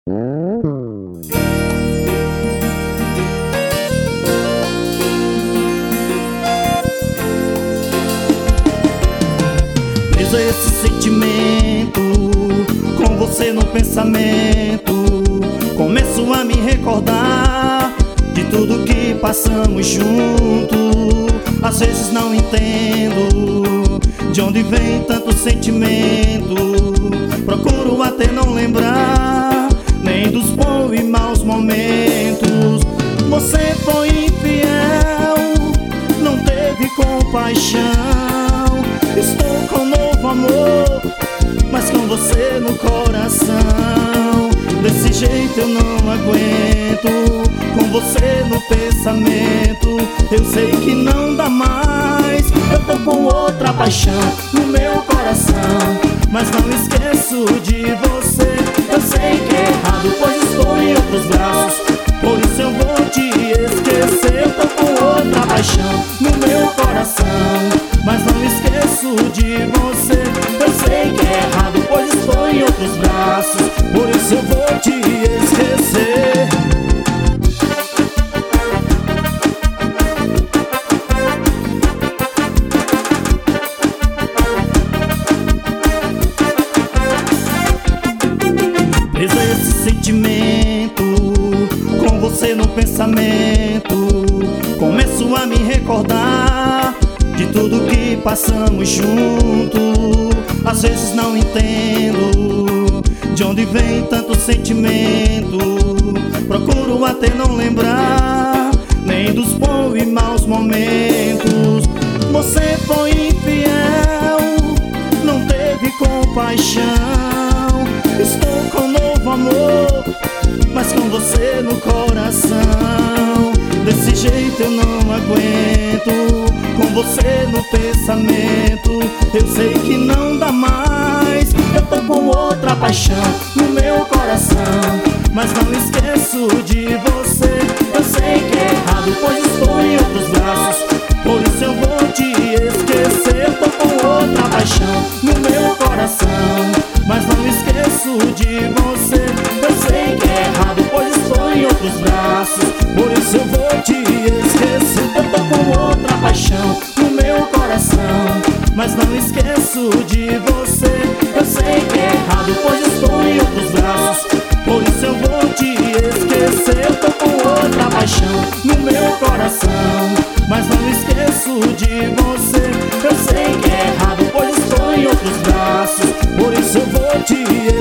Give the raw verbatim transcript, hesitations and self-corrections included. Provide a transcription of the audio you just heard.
Preso a esse sentimento, com você no pensamento, começo a me recordar de tudo que passamos junto. Às vezes não entendo de onde vem tanto sentimento. Procuro até não lembrar nem dos bons e maus momentos. Você foi infiel, não teve compaixão. Estou com novo amor, mas com você no coração. Desse jeito eu não aguento, com você no pensamento. Eu sei que não dá mais, eu tô com outra paixão no meu coração, mas não esqueço de você. Eu sei que é errado, pois estou em outros braços, por isso eu vou te esquecer. Eu tô com outra paixão no meu coração, mas não esqueço de você. Eu sei que é errado, pois estou em outros braços, por isso eu vou te esquecer. Preso a esse sentimento, com você no pensamento, começo a me recordar de tudo que passamos junto. Às vezes não entendo de onde vem tanto sentimento. Procuro até não lembrar nem dos bons e maus momentos. Você foi infiel, não teve compaixão. Estou com novo amor, mas com você no coração. Desse jeito eu não aguento, com você no pensamento. Eu sei que não dá mais, eu tô com outra paixão no meu coração, mas não esqueço de você. Eu sei que é errado, pois estou em outros braços, por isso eu vou te esquecer. Eu tô com outra paixão no meu coração, mas não esqueço de você. Eu sei que é errado, pois estou em outros braços, por isso eu vou te esquecer. Eu tô com outra paixão no meu coração, mas não esqueço de você. Eu sei que é errado, pois estou em outros braços, por isso eu vou te esquecer. Eu tô com outra paixão no meu coração, mas não esqueço de você. Eu sei que é errado, pois estou em outros braços, por isso eu vou te esquecer.